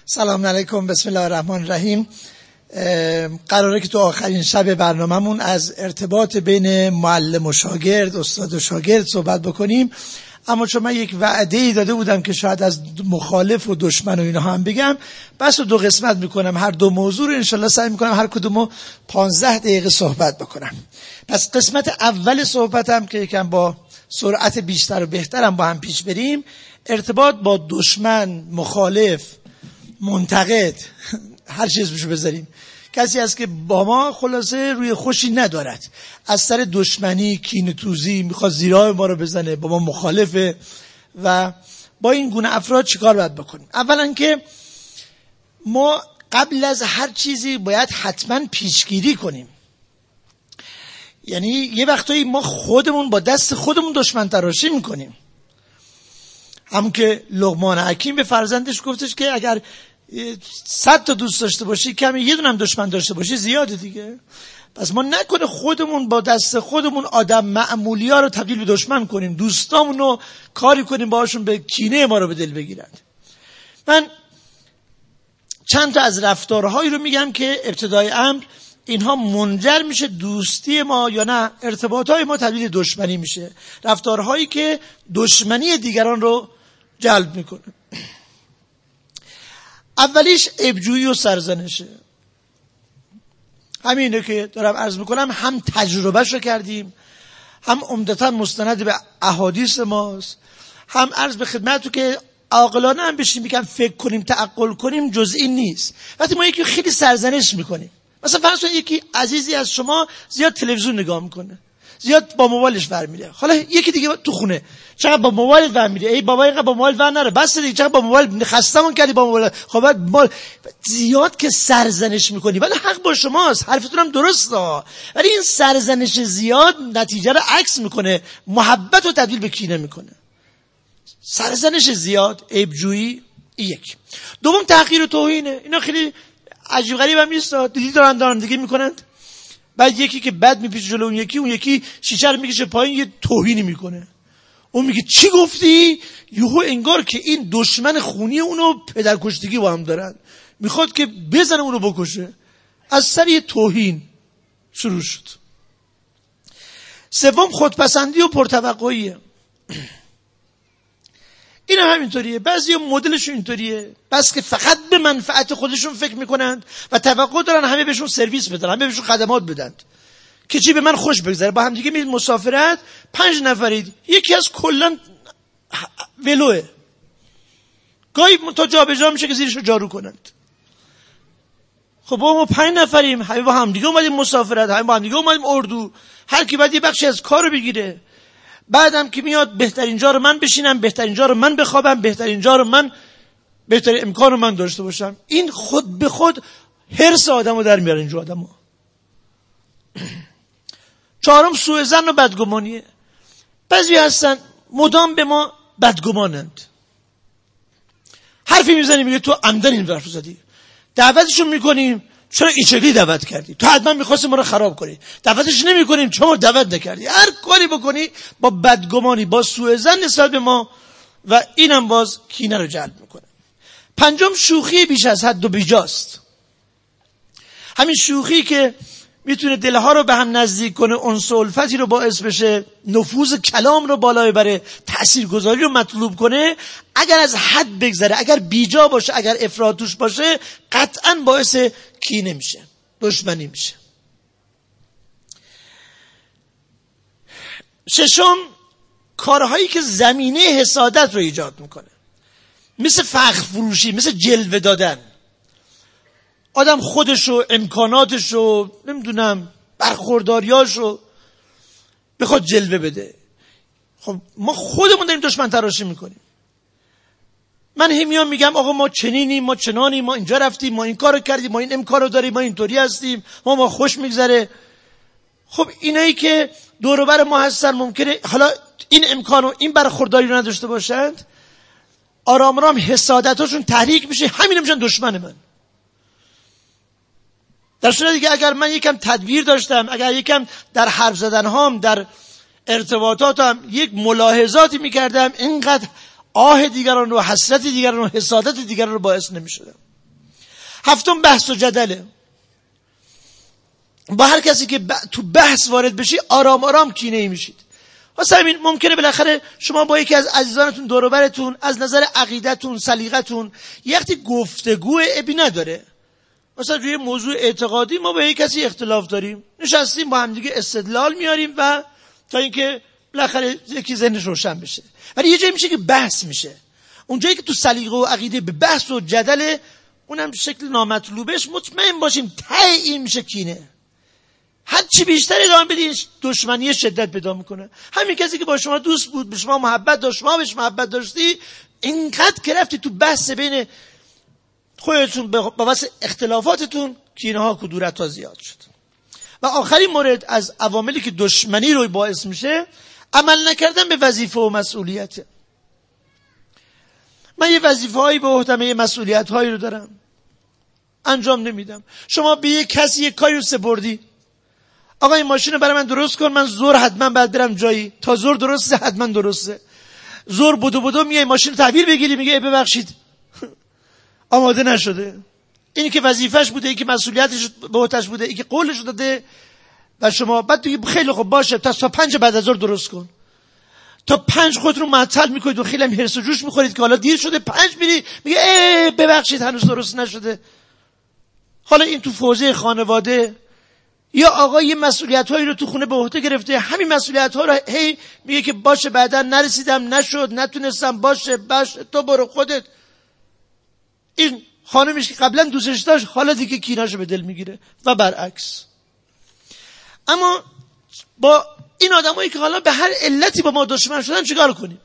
سلام علیکم، بسم الله الرحمن الرحیم. قراره که تو آخرین شب برنامه‌مون از ارتباط بین معلم و شاگرد، استاد و شاگرد صحبت بکنیم. اما چون من یک وعده‌ای داده بودم که شاید از مخالف و دشمن و اینا هم بگم، بس دو قسمت میکنم. هر دو موضوع رو انشالله سعی میکنم هر کدومو 15 دقیقه صحبت بکنم. پس قسمت اول صحبتم که یکم با سرعت بیشتر و بهترم با هم پیش بریم، ارتباط با دشمن، مخالف، منتقد، هر چیز بشو بذاریم. کسی هست که با ما خلاصه روی خوشی ندارد، از سر دشمنی، کینه‌توزی میخواد زیرای ما رو بزنه، با ما مخالفه. و با این گونه افراد چیکار باید بکنیم؟ اولا که ما قبل از هر چیزی باید حتما پیشگیری کنیم. یعنی یه وقتایی ما خودمون با دست خودمون دشمن تراشی میکنیم. همون که لقمان حکیم به فرزندش گفتش که اگر 100 تا دوست داشته باشی کمی، یه دونه هم دشمن داشته باشی زیاده دیگه. پس ما نکنه خودمون با دست خودمون آدم معمولی ها رو تبدیل به دشمن کنیم، دوستامون رو کاری کنیم باهاشون به کینه ما رو به دل بگیرند. من چند تا از رفتارهایی رو میگم که ابتدای امر اینها منجر میشه دوستی ما یا نه ارتباطهای ما تبدیل دشمنی میشه. رفتارهایی که دشمنی دیگران رو جلب میکنه. اولیش عیب‌جویی و سرزنشه. همینه که دارم عرض میکنم، هم تجربهش رو کردیم، هم عمدتاً مستند به احادیث ماست، هم عرض به خدمتتون که عاقلانه هم بشیم بگم فکر کنیم، تعقل کنیم، جز این نیست. وقتی ما یکی خیلی سرزنش میکنیم، مثلا فرض کنید یکی عزیزی از شما زیاد تلویزیون نگاه میکنه، زیاد با موبایلش ور میره. حالا یکی دیگه تو خونه چقدر با موبایل ور میره، ای بابا اینقدر با موبایل ور نره، بس دیگه چقدر با موبایل خستمون کردی با موبایل. خب بعد زیاد که سرزنش میکنی، ولی حق با شماست، حرفتون هم درسته، ولی این سرزنش زیاد نتیجه رو عکس میکنه، محبت رو تبدیل به کینه میکنه. سرزنش زیاد، عیب‌جویی، یک. دوم تحقیر و توهینه. اینا خیلی عجیب غریب هم نیست، دیدی دارن دیگه میکنند. بعد یکی که بد میپیچه جلو اون یکی شیشه رو میکشه پایین، یه توهینی میکنه. اون میگه چی گفتی؟ یهو انگار که این دشمن خونی اونو پدرکشتگی با هم دارن، میخواد که بزنه اونو بکشه. از سر یه توهین شروع شد. سوم خودپسندی و پرتوقعیه. این همینطوریه. بعضی مدلشون اینطوریه، بس که فقط به منفعت خودشون فکر میکنند و توقع دارن همه بهشون سرویس بدن، همه بهشون خدمات بدن که چی به من خوش بگذره. با هم دیگه میرید مسافرت، 5 نفرید، یکی از کلا ولوه، گاهی تا جا به جا میشه که زیرشو جارو کنند. خب ما 5 نفریم، همه با هم دیگه اومدیم مسافرت، همه با هم دیگه اومدیم اردو، هر کی بعد یه بخشی از کارو بگیره. بعدم که میاد بهترین جا رو من بشینم، بهترین جا رو من بخوابم، بهترین جا رو من، بهترین امکان رو من داشته باشم. این خود به خود حرص آدمو در میاره اینجا آدمو. چهارم سوء ظن و بدگمانیه. بعضی هستن مدام به ما بدگمانند، حرفی میزنی میگه تو عمدن این حرفو زدی، دعوتشون میکنیم چرا این شکلی دعوت کردی، تو حتما میخواستی ما رو خراب کنی، دعوتش نمیکنیم چرا ما دعوت نکردی. هر کاری بکنی با بدگمانی، با سوء ظن نسبت به ما، و اینم باز کینه رو جلب میکنه. پنجم شوخی بیش از حد و بیجاست. همین شوخی که میتونه دلها رو به هم نزدیک کنه، انس و الفتی رو باعث بشه، نفوذ کلام رو بالا ببره، تاثیرگذاری رو مطلوب کنه، اگر از حد بگذره، اگر بیجا باشه، اگر افراط توش باشه، قطعاً باعث کینه میشه، دشمنی میشه. ششم کارهایی که زمینه حسادت رو ایجاد میکنه، مثل فخر فروشی، مثل جلوه دادن. آدم خودشو، امکاناتشو، نمیدونم برخورداریاشو بخواد جلوه بده. خب ما خودمون داریم دشمن تراشی میکنیم. من همیان میگم آقا ما چنینیم، ما چنانیم، ما اینجا رفتیم، ما این کارو کردیم، ما این امکانو داریم، ما اینطوری هستیم، ما خوش میگذره. خب اینایی که دور و بر ما هستن ممکنه حالا این امکانو، این برخورداری رو نداشته باشند، آرام آرام حسادتاشون تحریک میشه، همین میشن دشمن من. در صورتی که اگر من یکم تدبیر داشتم، اگر یکم در حرف زدنهام، در ارتباطاتم یک ملاحظاتی میکردم، اینقدر آه دیگران رو، حسرت دیگران رو، حسادت دیگران رو باعث نمیشدم. هفتم بحث و جدله. با هر کسی که تو بحث وارد بشی آرام آرام کینه‌ای میشید. واسه همین ممکنه بالاخره شما با یکی از عزیزانتون دور و برتون از نظر عقیدتون، سلیقتون وقتی گفتگو ابی نداره، مثلا روی موضوع اعتقادی ما با یک کسی اختلاف داریم، نشستیم با هم دیگه استدلال میاریم و تا اینکه بالاخره یکی ذهنش روشن بشه. ولی یه جایی میشه که بحث میشه، اونجایی که تو سلیقه و عقیده به بحث و جدل، اونم شکل نامطلوبش مطمئن باشیم ته این میشه کینه. هر چی بیشتر ادامه بدین دشمنی شدت پیدا میکنه. همین کسی که با شما دوست بود، به شما محبت داشت، شما بهش محبت داشتی، اینقدر که رفتی تو بحث بین خودتون با واسه اختلافاتتون، کینه ها کدورت ها زیاد شد. و آخرین مورد از عواملی که دشمنی رو باعث میشه، عمل نکردن به وظیفه و مسئولیت. من یه وظیفه هایی به عهدم، یه مسئولیت هایی رو دارم، انجام نمیدم. شما به یه کسی یه کاری رو سپردی، آقا این ماشین رو برای من درست کن، من ظهر حتما باید برم جایی، تا ظهر درسته، حتما درسته. ظهر بدو میای ماشین رو تحویل بگیری، میگه ببخشید آماده نشده. اینی که وظیفش بوده، اینی که مسئولیتش به عهده‌اش بوده، اینی که قولش داده، و شما بعد دیگه خیلی خوب باشه تا 5 بعد از ظهر درست کن. تا 5 خودتون رو معطل میکنید و خیلی هم هرس و جوش میخورید که حالا دیر شده. 5 میری میگه ببخشید هنوز درست نشده. حالا این تو فوزه خانواده، یا آقا یه مسئولیت هایی رو تو خونه به عهده گرفته، همین مسئولیت ها رو هی میگه که باشه بعدا نرسیدم، نشد، نتونستم، باشه تو برو خودت. این خانمش که قبلا دوستش داشت حالا دیگه کینه‌شو به دل میگیره و برعکس. اما با این آدمایی که حالا به هر علتی با ما دشمن شدن چیکار کنیم؟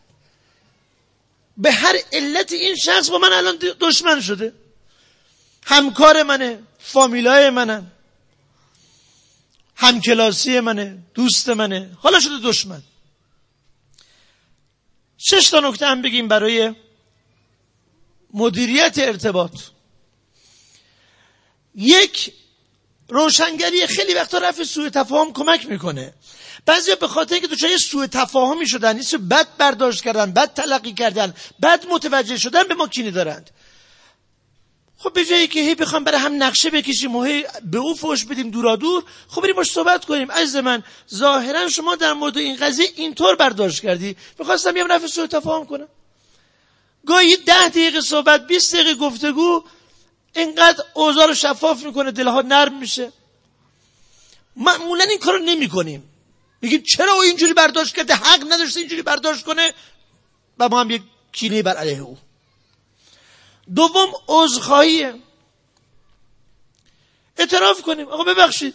به هر علتی این شخص با من الان دشمن شده، همکار منه، فامیلای منه، همکلاسی منه، دوست منه، حالا شده دشمن. 6 تا نکته هم بگیم برای مدیریت ارتباط. 1، روشنگری خیلی وقتا رفع سوء تفاهم کمک میکنه. بعضیا به خاطر اینکه دچار سوء تفاهمی شدن، نیست بد برداشت کردن، بد تلقی کردن، بد متوجه شدن، به ما کینه دارند. خب به جایی که هی بخوام برای هم نقشه بکشیم و هی به او فوش بدیم دورا دور، خب بریم باش صحبت کنیم. عزیز من، ظاهرا شما در مورد این قضیه اینطور برداشت کردی، می‌خواستم بیام رفع سوء تفاهم کنم. گاهی 10 دقیقه صحبت، 20 دقیقه گفتگو اینقدر اوضاع رو شفاف میکنه، دلها نرم میشه. معمولا این کارو نمی‌کنیم، میگیم چرا او اینجوری برداشت کرده، حق نداشته اینجوری برداشت کنه، و ما هم یک کینه بر علیه او. 2، عذرخواهیه. اعتراف کنیم آقا ببخشید،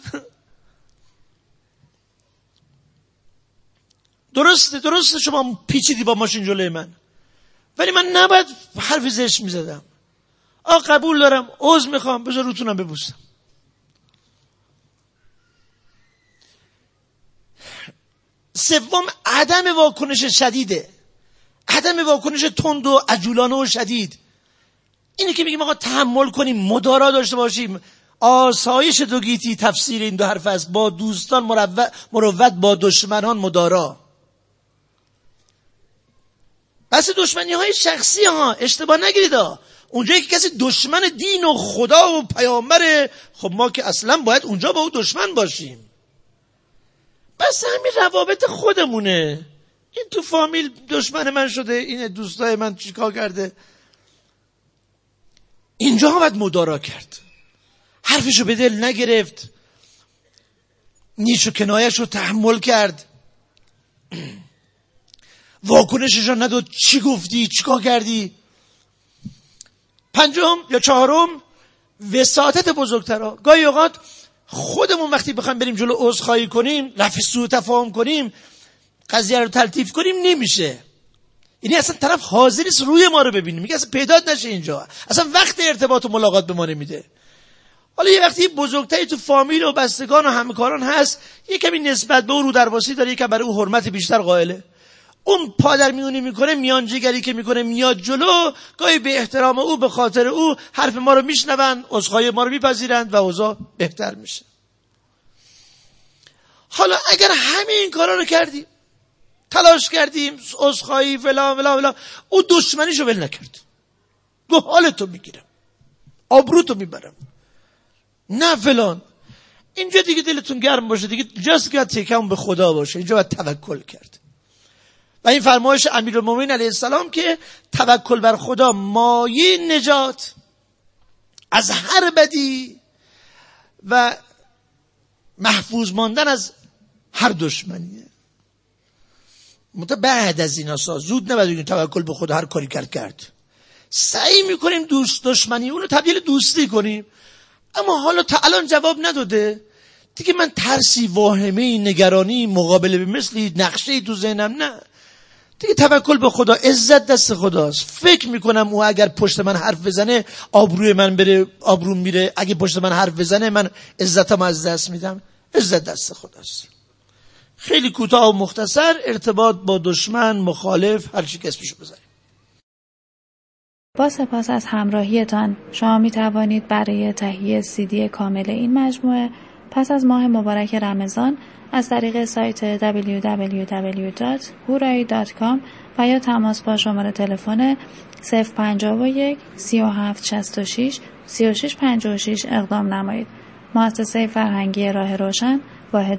درسته شما پیچیدی با ماشین جلوی من، ولی من نباید حرف زشت میزدم. آقا قبول دارم، عذر میخوام، بذار روتونم ببوسم. 3، عدم واکنش شدیده، عدم واکنش تند و عجولانه و شدید. اینی که میگیم آقا تحمل کنیم، مدارا داشته باشیم. آسایش دوگیتی تفسیر این 2 حرف است: با دوستان مروت، با دشمنان مدارا. بس دشمنی های شخصی ها، اشتباه نگیرید ها. اونجایی که کسی دشمن دین و خدا و پیامبره، خب ما که اصلا باید اونجا با او دشمن باشیم. بس همین روابط خودمونه. این تو فامیل دشمن من شده، این دوستای من چیکار کرده، اینجا باید مدارا کرد، حرفشو به دل نگرفت، نیش و کنایش رو تحمل کرد، واکنشش رو نداد، چی گفتی، چیکار کردی. 5 یا 4، وساطت بزرگترها. گاهی اوقات خودمون وقتی بخوایم بریم جلو عذرخواهی کنیم، رفع سوء تفاهم کنیم، قضیه رو تلطیف کنیم، نمیشه. یعنی اصلا طرف حاضر نیست روی ما رو ببینه، میگه اصلا پیدات نشه اینجا، اصلا وقت ارتباط و ملاقات به ما نمیده. حالا یه وقتی بزرگتری تو فامیل و بستگان و همکاران هست، یه کمی نسبت به او رو درواسی داره، یکم برای او حرمت بیشتر قائله، اون پادر میونی میکنه، میانجیگری که میکنه میاد جلو، گاهی به احترام او، به خاطر او حرف ما رو میشنون، عذرخواهی ما رو میپذیرند و اوضاع بهتر میشه. حالا اگر همه این کارا رو کردیم، تلاش کردیم، عذرخواهی فلان فلان فلان، او دشمنیشو ول نکرد، گو حالتو میگیرم، آبروتو میبرم، نه فلان. اینجا دیگه دلتون گرم باشه، دیگه جاست که تکیه‌مون به خدا باشه، اینجا باید توکل کرد. و این فرمایش امیرالمومنین علیه السلام که توکل بر خدا مایه نجات از هر بدی و محفوظ ماندن از هر دشمنیه. بعد از این اصلا زود نباید بگیم توکل به خدا هر کاری کرد. سعی میکنیم دشمنی اونو تبدیل دوستی کنیم، اما حالا تا الان جواب نداده دیگه، من ترسی، واهمه، نگرانی، مقابله به مثلی، نقشه‌ای تو ذهنم، نه دیگه. توکل به خدا، عزت دست خداست. فکر میکنم او اگر پشت من حرف بزنه آبروی من بره، آبروم میره. اگه پشت من حرف بزنه من عزتم از دست میدم. عزت دست خداست. خیلی کوتاه و مختصر ارتباط با دشمن، مخالف، هر چی که اسمشو بذاریم. با سپاس از همراهیتان. شما می توانید برای تهیه CD کامل این مجموعه پس از ماه مبارک رمضان از طریق سایت www.hurai.com و یا تماس با شماره تلفن 051 3766 3656 اقدام نمایید. مؤسسه فرهنگی راه روشن، واحد